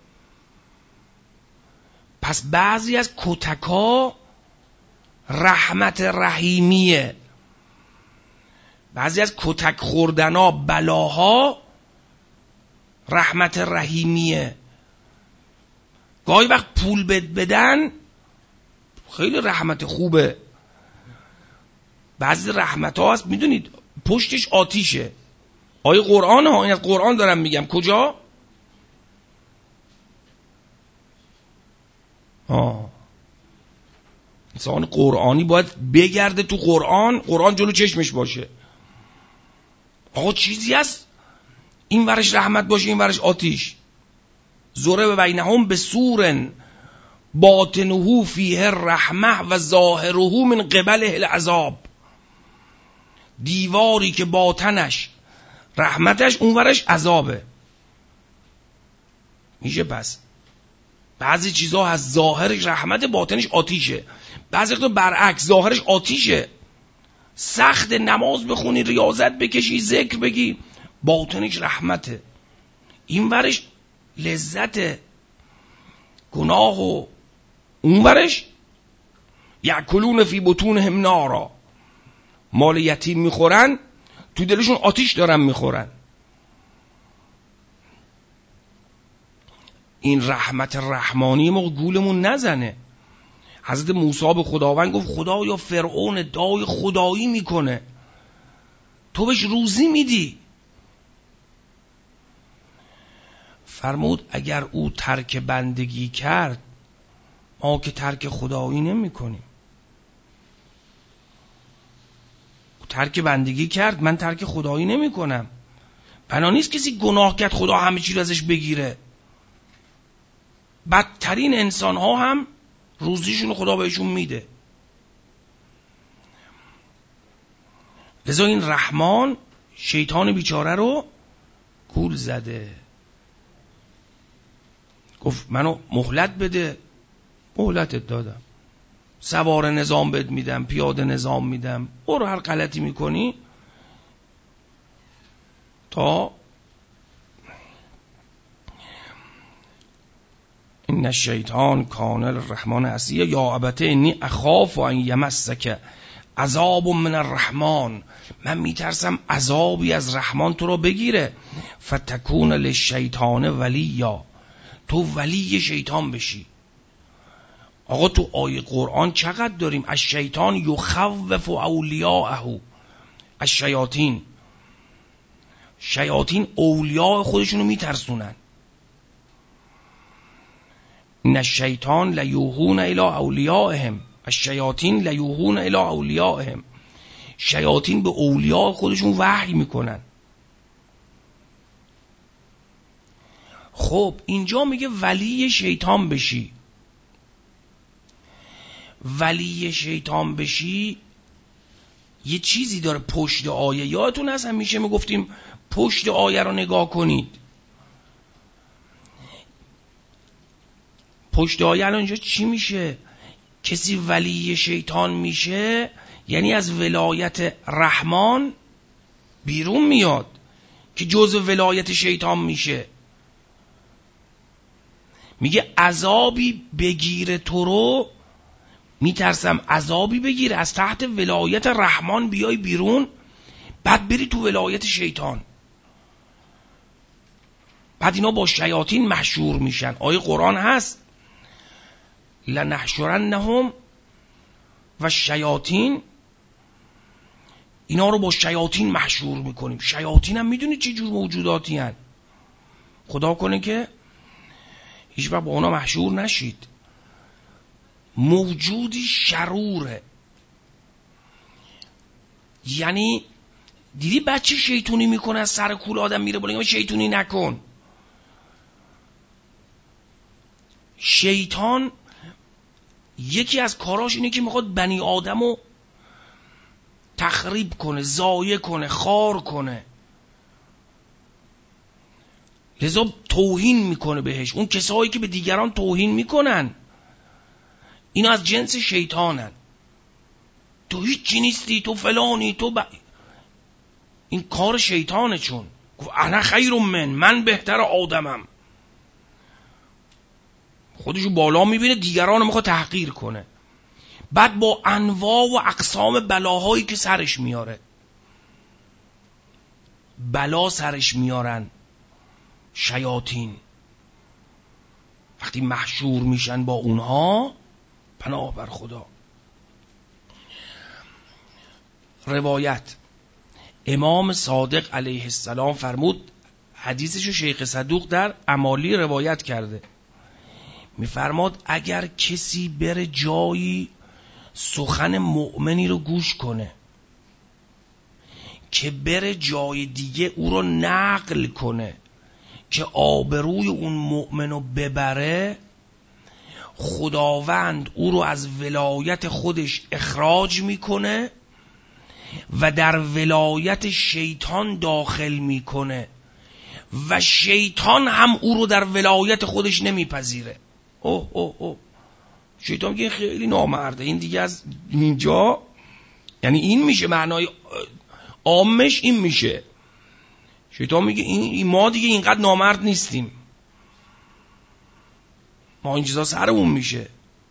پس بعضی از کتکا رحمت رحیمیه، بعضی از کتک خوردنا بلاها رحمت رحیمیه. گاهی وقت پول بدن خیلی رحمت خوبه. بعضی رحمت ها هست میدونید پشتش آتیشه. آیه قرآن ها، این از قرآن دارم میگم. کجا؟ انسان قرآنی باید بگرده تو قرآن، قرآن جلو چشمش باشه. آقا چیزی هست این ورش رحمت باشه این ورش آتیش. ضرب بینهم بسور باطنه فیه الرحمه و ظاهره من قبله العذاب. دیواری که باطنش رحمتش اون ورش عذابه. میشه پس بعضی چیزها از ظاهرش رحمت، باطنش آتیشه. بعضی وقتا برعکس، ظاهرش آتیشه، سخت نماز بخونی، ریاضت بکشی، ذکر بگی، باطنش رحمته. این ورش لذت گناه و اون ورش یأکلون فی بطونهم نارا. مال یتیم میخورن، تو دلشون آتیش دارن میخورن. این رحمت رحمانی ما گولمون نزنه. حضرت موسی به خداوند گفت خدایا فرعون دعای خدایی میکنه، تو بهش روزی میدی. فرمود اگر او ترک بندگی کرد ما که ترک خدایی نمی کنیم. ترک بندگی کرد، من ترک خدایی نمی کنم. بنا نیست کسی گناه کرد خدا همه چی رو ازش بگیره. بدترین انسان ها هم روزیشون خدا بهشون میده. لذا این رحمان شیطان بیچاره رو گول زده، گفت منو مهلت بده. مهلتت دادم، سوار نظام بد میدم، پیاده نظام میدم، برو هر غلطی میکنی تا این الشیطان کان الرحمن عصیه یا ابت انی اخاف ان یمسک عذاب من الرحمن. من میترسم عذابی از رحمان تو رو بگیره. فتکون للشیطان ولیا، تو ولی شیطان بشی. آقا تو آیه قرآن چقدر داریم از شیطان یخوف اولیاءه. الشیاطین، شیاطین اولیاء خودشونو میترسونن. ان الشیطان لیوحون الی اولیائهم، الشیاطین لیوحون الی اولیائهم، شیاطین به اولیاء خودشون وحی میکنن. خب اینجا میگه ولی شیطان بشی. ولی شیطان بشی یه چیزی داره پشت آیه. یادتون هست همیشه میگفتیم پشت آیه رو نگاه کنید. پشت آیه الان اینجا چی میشه؟ کسی ولی شیطان میشه یعنی از ولایت رحمان بیرون میاد که جزء ولایت شیطان میشه. میگه عذابی بگیره تو رو، میترسم عذابی بگیره از تحت ولایت رحمان بیای بیرون، بعد بری تو ولایت شیطان، بعد اینا با شیاطین محشور میشن. آیه قرآن هست لنحشرنهم و شیاطین، اینا رو با شیاطین محشور میکنیم. شیاطین هم میدونید چه جور موجوداتی هن. خدا کنه که هیچ وقت با اونا محشور نشید. موجودی شروره. یعنی دیدی بچه شیطونی میکنه از سر کول آدم میره بالا، شیطونی نکن. شیطان یکی از کاراش اینه که میخواد بنی آدمو تخریب کنه، ضایع کنه، خار کنه. لذا توهین میکنه بهش. اون کسایی که به دیگران توهین میکنن اینا از جنس شیطانن. تو هیچی نیستی، تو فلانی، این کار شیطانه. چون گفت انا خیر من بهتر آدمم. خودشو بالا میبینه، دیگران میخواد تحقیر کنه. بعد با انواع و اقسام بلاهایی که سرش میاره، بلا سرش میارن شیاطین. وقتی محشور میشن با اونها، پناه بر خدا. روایت امام صادق علیه السلام فرمود، حدیثشو شیخ صدوق در امالی روایت کرده، میفرماد اگر کسی بره جایی سخن مؤمنی رو گوش کنه که بره جای دیگه او رو نقل کنه که آبروی اون مؤمن رو ببره، خداوند او رو از ولایت خودش اخراج میکنه و در ولایت شیطان داخل میکنه و شیطان هم او رو در ولایت خودش نمیپذیره. اوه اوه اوه، شیطان میگه خیلی نامرده این دیگه. از اینجا یعنی این میشه معنای عامش، این میشه شیطان میگه این ما دیگه اینقدر نامرد نیستیم، ما این چیزا سرمون میشه.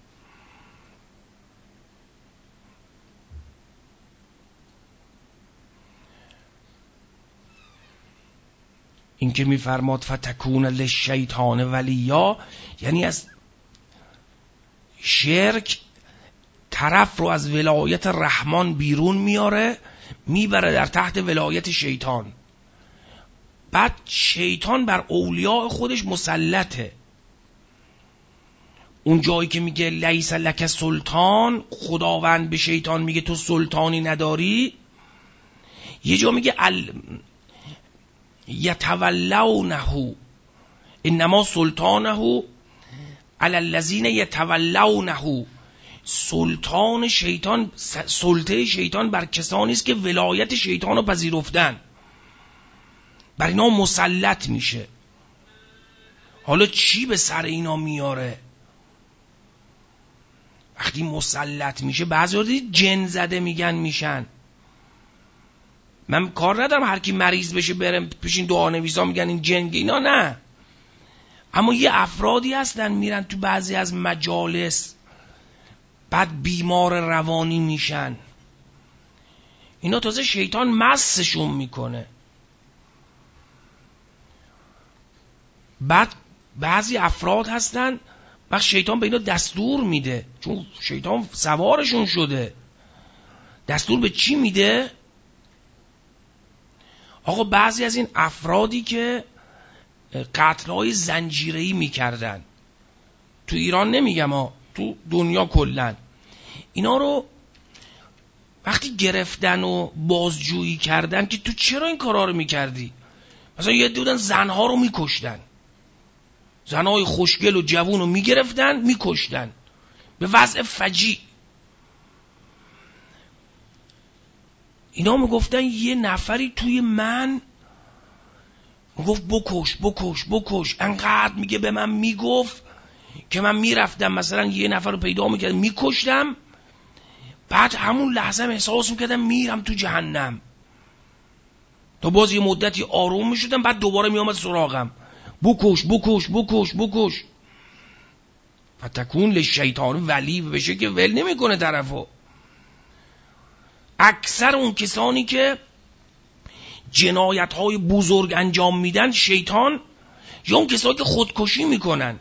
این که میفرماد فتکون للشیطان ولیا، یعنی از شرک طرف رو از ولایت رحمان بیرون میاره، میبره در تحت ولایت شیطان. بعد شیطان بر اولیاء خودش مسلطه. اون جایی که میگه لیس لک سلطان، خداوند به شیطان میگه تو سلطانی نداری. یه جا میگه یتولونه انما سلطانه علی الذین یتولونه. سلطان شیطان، سلطه شیطان بر کسانی است که ولایت شیطان رو پذیرفتن، بر اینا مسلط میشه. حالا چی به سر اینا میاره؟ وقتی مسلط میشه، بعضی وقتا جن زده میگن میشن. من کار ندارم هر کی مریض بشه برم پیش این دعانویسا میگن این جن، اینا نه. اما یه افرادی هستن میرن تو بعضی از مجالس بعد بیمار روانی میشن، اینا تازه شیطان مسشون میکنه. بعد بعضی افراد هستن وقت شیطان به اینا دستور میده، چون شیطان سوارشون شده. دستور به چی میده؟ آقا بعضی از این افرادی که قتل‌های زنجیره‌ای میکردن، تو ایران نمیگم ها، تو دنیا کلن، اینا رو وقتی گرفتن و بازجویی کردن که تو چرا این کارا رو میکردی، مثلا یه بودن زنها رو میکشتن، زنهای خوشگل و جوون رو میگرفتن میکشتن به وضع فجیع. اینا میگفتن یه نفری توی من میگفت بکش بکش بکش، انقدر میگه به من میگفت که من میرفتم مثلا یه نفر رو پیدا میکردم میکشتم، بعد همون لحظه احساس میکردم میرم تو جهنم، تا باز یه مدتی آروم میشدم، بعد دوباره میامد سراغم بکش بکش بکش بکش. فتکون للشیطان ولی، بشه که ول نمیکنه طرفو. اکثر اون کسانی که جنایت‌های بزرگ انجام میدن شیطان، یا اون کسانی که خودکشی میکنن،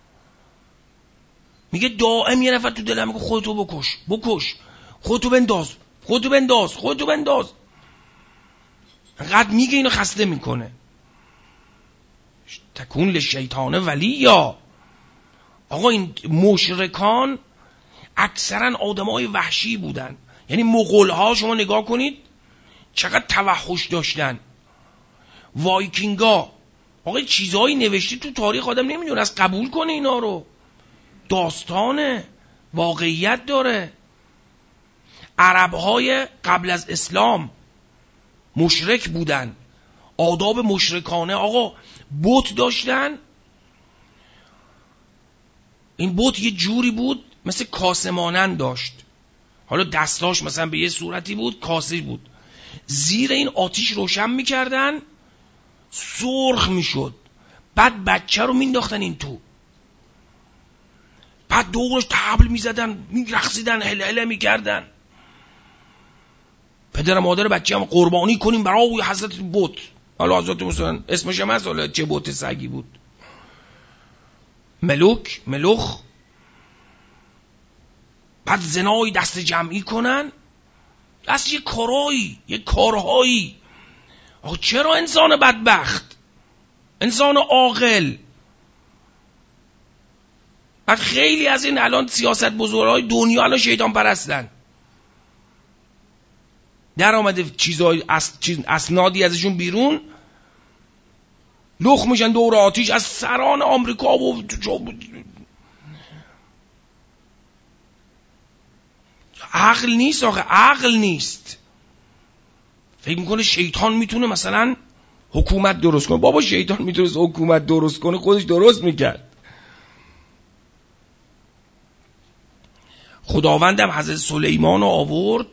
میگه دائم یه نفر تو دلم میگه خودتو بکش بکش، خودتو بنداز خودتو بنداز خودتو بنداز، انقدر میگه اینو خسته میکنه. تکون للشیطان ولی. یا آقا این مشرکان اکثرا آدمای وحشی بودن، یعنی مغول‌ها شما نگاه کنید چقدر توحش داشتن، وایکینگا، آقا چیزایی نوشته تو تاریخ آدم نمیدونه از قبول کنه اینا رو، داستانه، واقعیت داره. عربهای قبل از اسلام مشرک بودن، آداب مشرکانه، آقا بت داشتن. این بت یه جوری بود مثل کاسه مانند داشت، حالا دستاش مثلا به یه صورتی بود، کاسه بود، زیر این آتیش روشن میکردن سرخ میشد، بعد بچه رو مینداختن این تو، بعد دورش طبل میزدن میرقصیدن هله میکردن، پدر مادر بچه هم قربانی کنیم برای حضرت بت. حالا حضرت مثلا اسمش هم هست، حالا چه بت سگی بود، ملوخ. بعد زنای دست جمعی کنن، دست یه کارهایی. آخه چرا انسان بدبخت، انسان عاقل، بعد خیلی از این الان سیاست بزرگای دنیا الان شیطان پرستن، در آمده چیزای اسنادی ازشون بیرون، لخ میشن دور آتیش از سران آمریکا و عقل نیست. آخه عقل نیست، فکر میکنه شیطان میتونه مثلا حکومت درست کنه. بابا شیطان میتونه حکومت درست کنه، خودش درست میکرد. خداوندم حضرت سلیمان رو آورد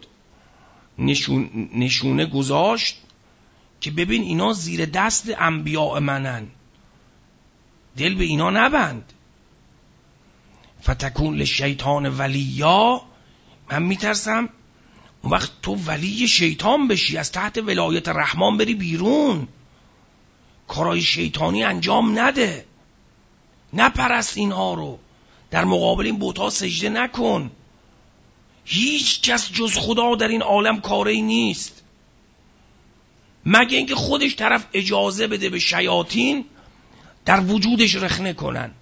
نشونه گذاشت که ببین اینا زیر دست انبیاء منن، دل به اینا نبند. فتکون للشیطان ولیا، من میترسم اون وقت تو ولی شیطان بشی، از تحت ولایت رحمان بری بیرون، کارای شیطانی انجام نده، نپرست اینها رو، در مقابل این بت‌ها سجده نکن. هیچ کس جز خدا در این عالم کاری نیست، مگه اینکه خودش طرف اجازه بده به شیاطین در وجودش رخنه کنن.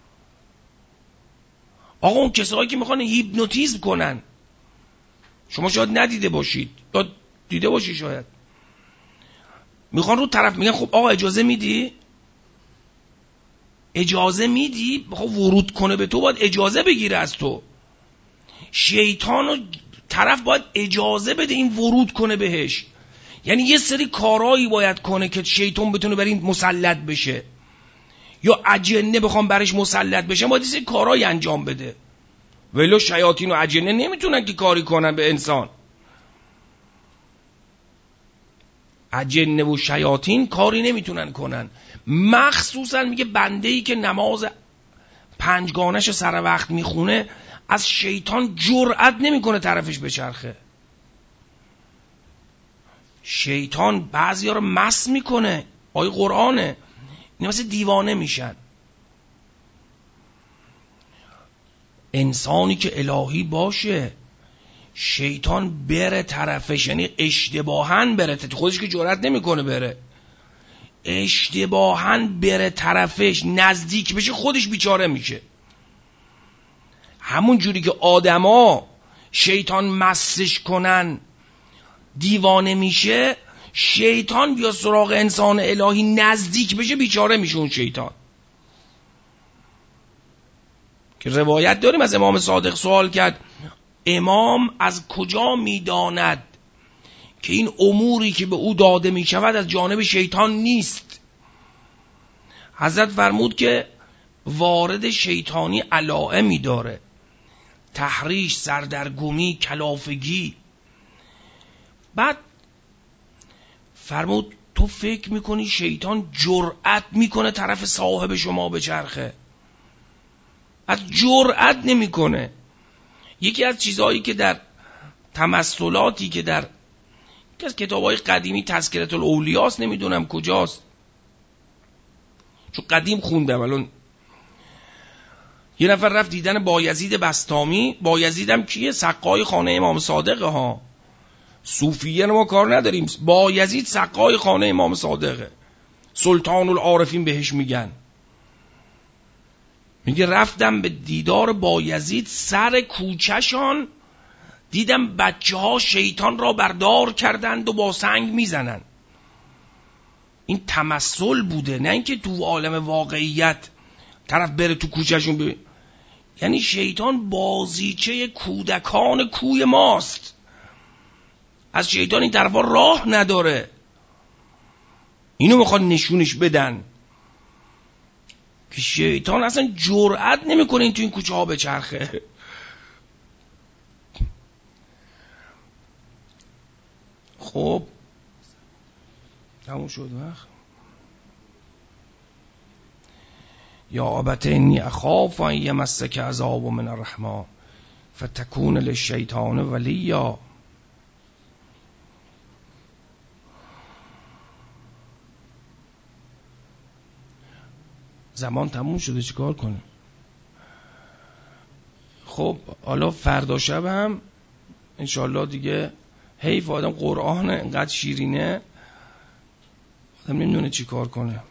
آقا اون کسایی که میخوان هیپنوتیزم کنن، شما شاید ندیده باشید یا دیده باشی شاید، میخوان رو طرف میگن خب آقا اجازه میدی؟ بخواه ورود کنه به تو باید اجازه بگیره از تو. شیطان رو طرف باید اجازه بده این ورود کنه بهش، یعنی یه سری کارایی باید کنه که شیطان بتونه بر این مسلط بشه، یا اجنه بخوام برش مسلط بشه باید یه سری کارایی انجام بده. ولو شیاطین و اجنه نمیتونن که کاری کنن به انسان، اجنه و شیاطین کاری نمیتونن کنن. مخصوصا میگه بنده‌ای که نماز پنجگانش سر وقت میخونه از شیطان جرأت نمیکنه طرفش بچرخه. شیطان بعضیا رو مست میکنه، آیه قرآنه، اینا مثل دیوانه میشن. انسانی که الهی باشه شیطان بره طرفش، یعنی اشتباهاً بره، خودش که جرئت نمیکنه بره، اشتباهاً بره طرفش، نزدیک بشه، خودش بیچاره میشه. همون جوری که آدما شیطان مسش کنن دیوانه میشه، شیطان بیا سراغ انسان الهی نزدیک بشه بیچاره میشه اون شیطان. که روایت داریم از امام صادق سوال کرد امام از کجا میداند که این اموری که به او داده میشود از جانب شیطان نیست؟ حضرت فرمود که وارد شیطانی علائمی داره، تحریش، سردرگمی، کلافگی. بعد فرمود تو فکر میکنی شیطان جرأت میکنه طرف صاحب شما بچرخه؟ از جرأت نمیکنه. یکی از چیزهایی که در تمثلاتی که در یکی از کتابهای قدیمی تذکرة الاولیاست، نمیدونم کجاست چون قدیم خوندم الان، یه نفر رفت دیدن بایزید بسطامی. بایزید هم کیه؟ سقای خانه امام صادقه ها، صوفیه ما کار نداریم، بایزید سقای خانه امام صادقه، سلطان العارفین بهش میگن. میگه رفتم به دیدار بایزید، سر کوچه‌شان دیدم بچه ها شیطان را بردار کردند و با سنگ میزنن. این تمثل بوده، نه اینکه تو عالم واقعیت طرف بره تو کوچه‌شون یعنی شیطان بازیچه کودکان کوی ماست، از شیطان این طرفا راه نداره. اینو میخواد نشونش بدن که شیطان اصلا جرئت نمیکنه این تو این کوچه ها بچرخه. خب تموم شد وقت. یا ابت انی اخاف ان یمسک عذاب من الرحمن فتکون للشیطان ولیا. زمان تموم شده چیکار کنیم؟ خب حالا فردا شب هم انشالله دیگه حیف آدم قرآن اینقدر شیرینه آدم نمیدونه چی کار کنه.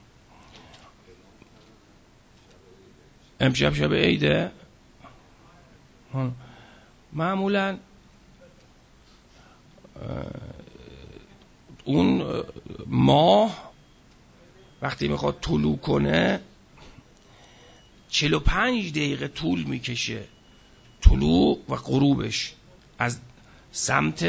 امشب شب عیده، معمولا اون ماه وقتی میخواد طلوع کنه 45 دقیقه طول میکشه طلوع و غروبش از سمت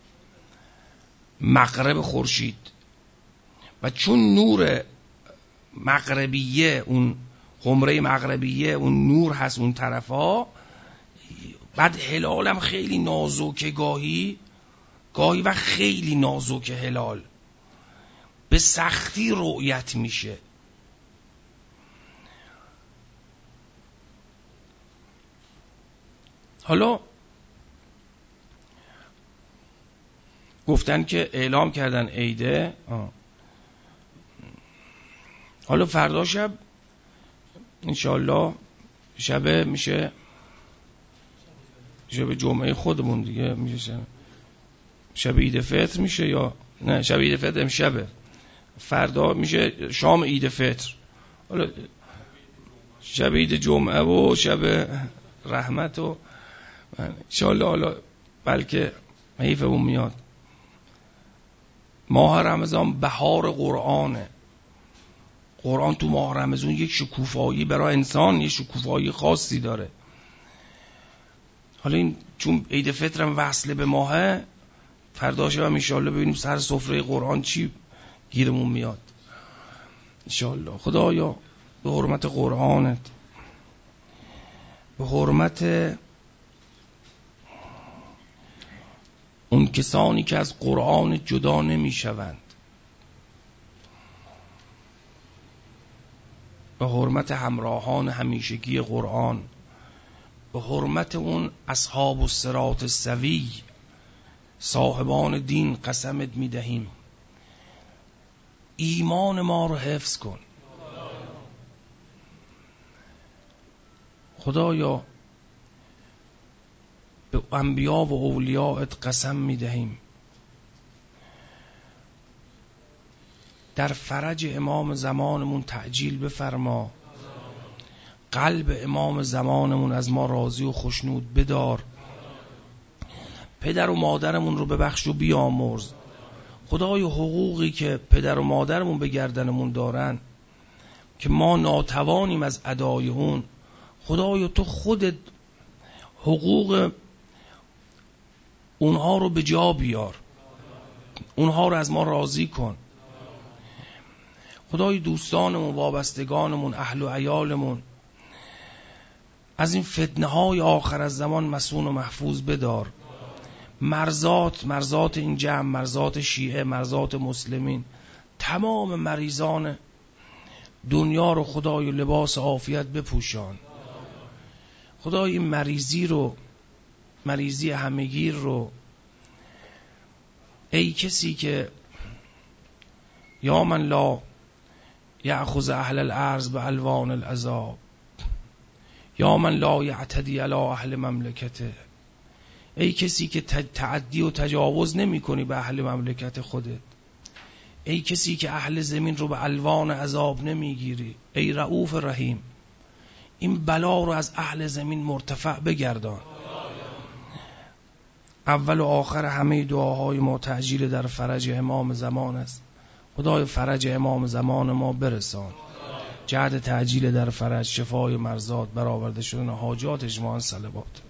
مغرب خورشید، و چون نور مغربیه، اون حمره مغربیه اون نور هست اون طرفا، بعد هلالم خیلی نازکه، گاهی و خیلی نازک هلال به سختی رؤیت میشه. حالا گفتن که اعلام کردن عیده، حالا فردا شب انشالله شب میشه شب جمعه خودمون دیگه، میشه شب عید فطر میشه، یا نه شب عید فطر امشبه، فردا میشه شام عید فطر، حالا شب عید جمعه و شب رحمت و انشالله. حالا بلکه حیفمون میاد، ماه رمضان بهار قرآنه. قرآن تو ماه رمضان یک شکوفایی برای انسان، یک شکوفایی خاصی داره. حالا این چون عید فطر هم وصله به ماهه، فردا شب انشالله ببینیم سر سفره قرآن چی گیرمون میاد انشالله. خدایا به حرمت قرآنت، به حرمت اون کسانی که از قرآن جدا نمی شوند، به حرمت همراهان همیشگی قرآن، به حرمت اون اصحاب الصراط السوی، صاحبان دین قسمت می دهیم ایمان ما رو حفظ کن. خدایا به انبیا و اولیاءت قسم میدهیم. در فرج امام زمانمون تعجیل بفرما. قلب امام زمانمون از ما راضی و خوشنود بدار. پدر و مادرمون رو ببخش و بیامرز. خدای حقوقی که پدر و مادرمون به گردنمون دارن که ما ناتوانیم از ادای اون، خدای تو خودت حقوق اونها رو به جا بیار، اونها رو از ما راضی کن. خدای دوستانمون، وابستگانمون، اهل و عیالمون از این فتنه های آخر از زمان مسون و محفوظ بدار. مرزات این جمع، مرزات شیعه، مرزات مسلمین، تمام مریضان دنیا رو خدای لباس عافیت بپوشان. خدای این مریضی همگیر رو، ای کسی که یا من لا یأخذ اهل الارض به الوان العذاب، یا من لا یعتدی علی اهل مملکته، ای کسی که تعدی و تجاوز نمی کنی به اهل مملکت خودت، ای کسی که اهل زمین رو به الوان عذاب نمیگیری، ای رؤوف رحیم، این بلا رو از اهل زمین مرتفع بگردان. اول و آخر همه دعاهای ما تعجیل در فرج امام زمان است. خدای فرج امام زمان ما برسان. جهد تعجیل در فرج، شفای مرضات، برآورده شدن حاجات اجماعاً صلوات.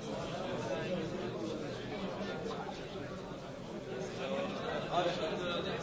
مبارک